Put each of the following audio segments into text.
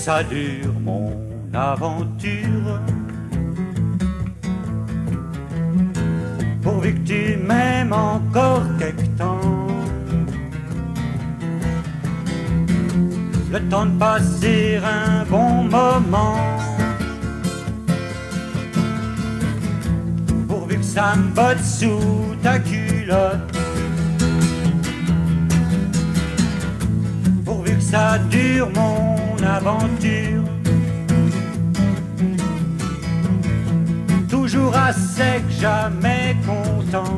ça dure mon aventure, pourvu que tu m'aimes encore quelque temps, le temps de passer un bon moment, pourvu que ça me botte sous ta culotte, pourvu que ça dure mon aventure, toujours à sec, jamais content,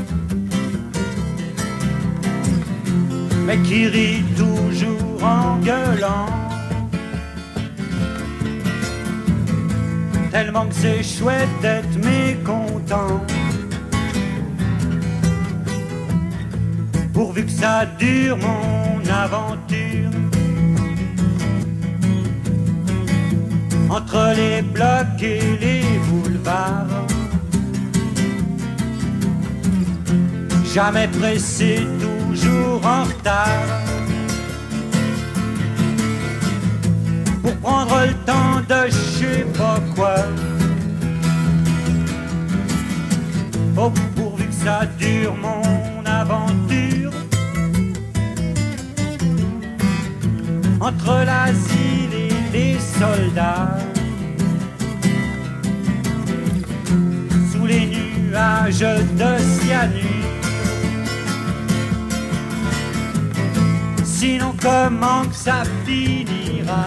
mais qui rit toujours en gueulant, tellement que c'est chouette d'être mécontent, pourvu que ça dure mon aventure, entre les blocs et les boulevards, jamais pressé, toujours en retard, pour prendre le temps de je sais pas quoi. Oh, pourvu que ça dure mon aventure, entre l'asile et les soldats, sous les nuages de cyanure. Sinon comment que ça finira,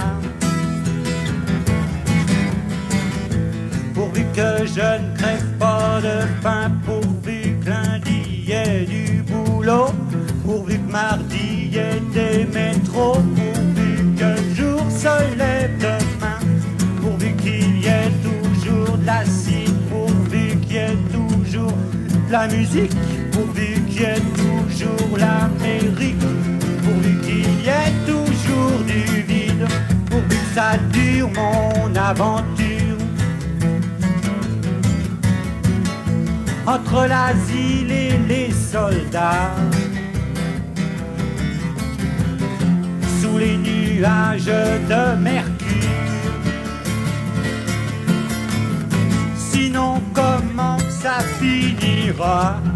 pourvu que je ne crève pas de faim, pourvu que lundi y ait du boulot, pourvu que mardi y ait des métros, pourvu que le jour se lève demain, pourvu qu'il y ait toujours de l'acide, pourvu qu'il y ait toujours de la musique, pourvu qu'il y ait toujours l'Amérique, pourvu qu'il y ait toujours du vide, pourvu que ça dure mon aventure, entre l'asile et les soldats, sous les nuages de mercure. Sinon comment ça finira?